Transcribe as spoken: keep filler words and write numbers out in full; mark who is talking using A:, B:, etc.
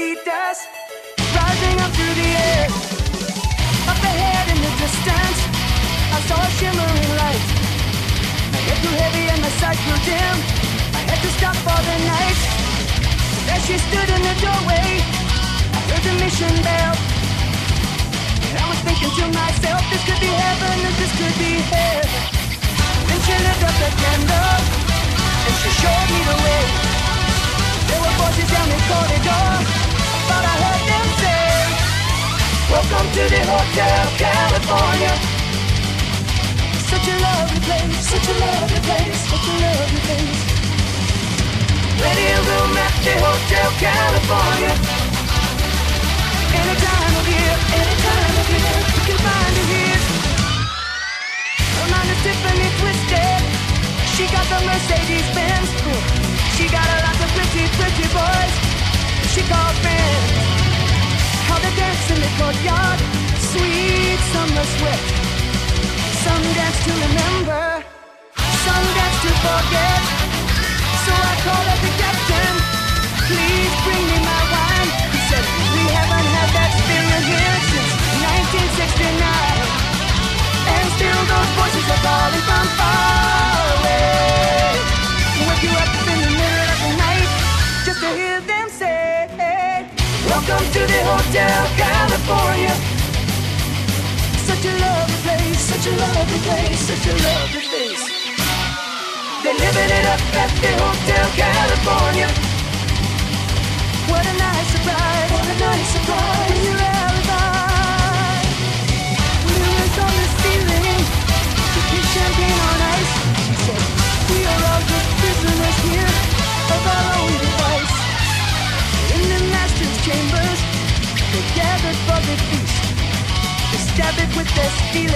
A: sweet dust rising up through the air. Up ahead in the distance, I saw a shimmering light. My head grew heavy and my sight grew dim. I had to stop for the night. As she stood in the doorway, I heard the mission bell. And I was thinking to myself, this could be heaven or this could be hell. Then she lit up the candle and she showed me the way. There were voices down the corridor, but I heard them say, welcome to the Hotel California. Such a lovely place, such a lovely place, such a lovely place. Plenty of room at the Hotel California. Any time of year, any time of year, you can find it here. Her mind is Tiffany twisted. She got the Mercedes Benz. She got a lot of pretty, pretty boys she calls friends. How they dance in the courtyard, sweet summer sweat. Some dance to remember, some dance to forget. So I called up the captain, please bring me my wine. He said, we haven't had that spirit here since nineteen sixty-nine. And still those voices are calling from far away. Wake you up in the middle of the night just to hear them say, welcome to the Hotel California. Such a lovely place, such a lovely place, such a lovely place. They're living it up at the Hotel California. What a nice surprise, what a nice surprise when you're alibi. Mirrors on the ceiling, drinking champagne on ice. She said, we are all just prisoners here of our own device. In the master's chambers, they gathered for the feast. They stab it with their steel